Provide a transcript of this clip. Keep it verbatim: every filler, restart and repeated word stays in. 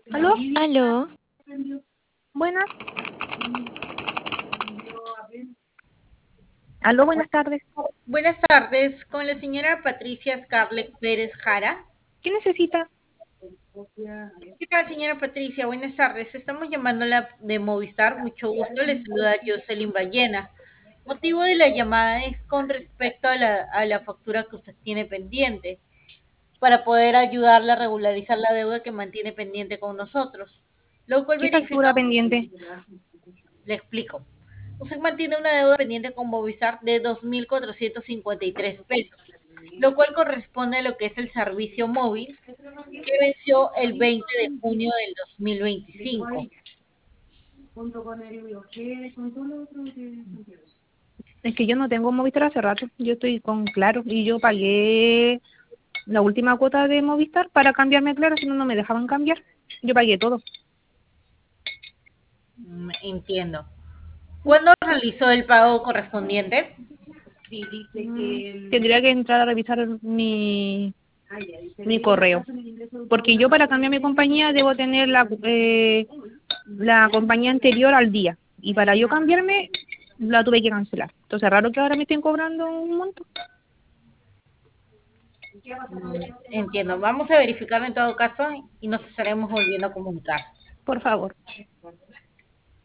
¿Aló? Aló, Buenas. Aló, buenas tardes. Buenas tardes, con la señora Patricia Scarlett Pérez Jara. ¿Qué necesita? ¿Qué tal, señora Patricia? Buenas tardes. Estamos llamándola de Movistar. Mucho gusto. Le saluda Jocelyn Ballena. Motivo de la llamada es con respecto a la, a la factura que usted tiene pendiente para poder ayudarla a regularizar la deuda que mantiene pendiente con nosotros. Lo cual ¿Qué factura verificamos, pendiente? le explico. Usted mantiene una deuda pendiente con Movistar de dos mil cuatrocientos cincuenta y tres pesos, lo cual corresponde a lo que es el servicio móvil que venció el veinte de junio del dos mil veinticinco. Es que yo no tengo Movistar hace rato. Yo estoy con Claro y yo pagué la última cuota de Movistar para cambiarme a Claro, si no, no me dejaban cambiar. Yo pagué todo. Mm, Entiendo. ¿Cuándo realizó el pago correspondiente? Mm, Tendría que entrar a revisar mi, mi correo. Porque yo para cambiar mi compañía debo tener la, eh, la compañía anterior al día. Y para yo cambiarme, la tuve que cancelar. Entonces, raro que ahora me estén cobrando un monto. Mm, Entiendo. Vamos a verificarlo en todo caso y nos estaremos volviendo a comunicar. Por favor.